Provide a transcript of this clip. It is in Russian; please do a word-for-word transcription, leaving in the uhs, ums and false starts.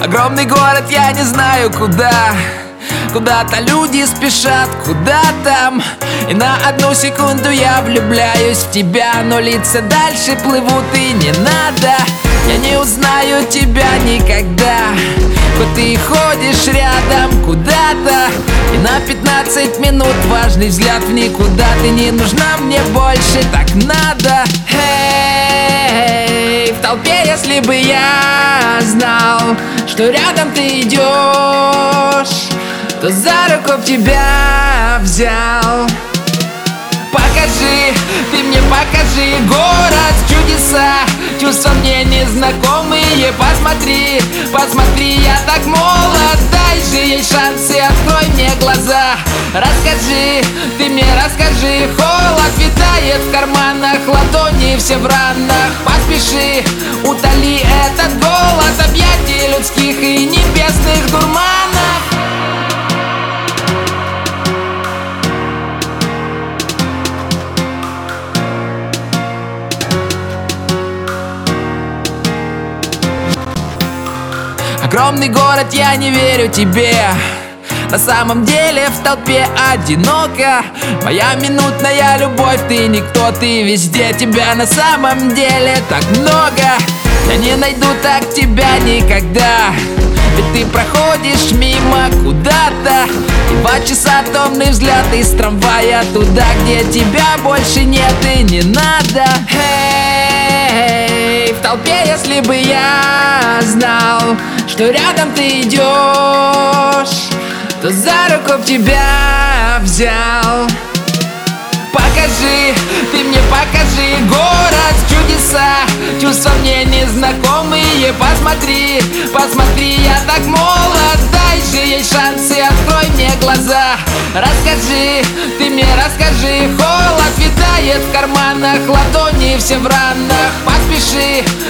Огромный город, я не знаю куда. Куда-то люди спешат, куда там. И на одну секунду я влюбляюсь в тебя, но лица дальше плывут и не надо. Я не узнаю тебя никогда, хоть ты ходишь рядом куда-то. И на пятнадцать минут важный взгляд в никуда. Ты не нужна мне больше, так надо. Эй, в толпе, если бы я знал, что рядом ты идешь, то за руку тебя взял. Покажи, ты мне покажи город, чудеса, чувства мне незнакомые. Посмотри, посмотри, я так молод, дай же ей шанс и открой мне глаза. Расскажи, ты мне расскажи, холод витает в карманах, ладони все в ранах. Поспеши, утоли этот голод объятий людских и небесных дурманов. Огромный город, я не верю тебе. На самом деле в толпе одиноко. Моя минутная любовь, ты никто, ты везде. Тебя на самом деле так много. Я не найду так тебя никогда, ведь ты проходишь мимо куда-то. И два часа томный взгляд из трамвая туда, где тебя больше нет и не надо. Эй, в толпе, если бы я знал, что рядом ты идешь, то за руку тебя взял. Покажи, ты мне покажи город, чудеса, чувства мне незнакомые. Посмотри, посмотри, я так молод, дай же ей шанс и открой мне глаза. Расскажи, ты мне расскажи, холод витает в карманах, ладони все в ранах. Поспеши,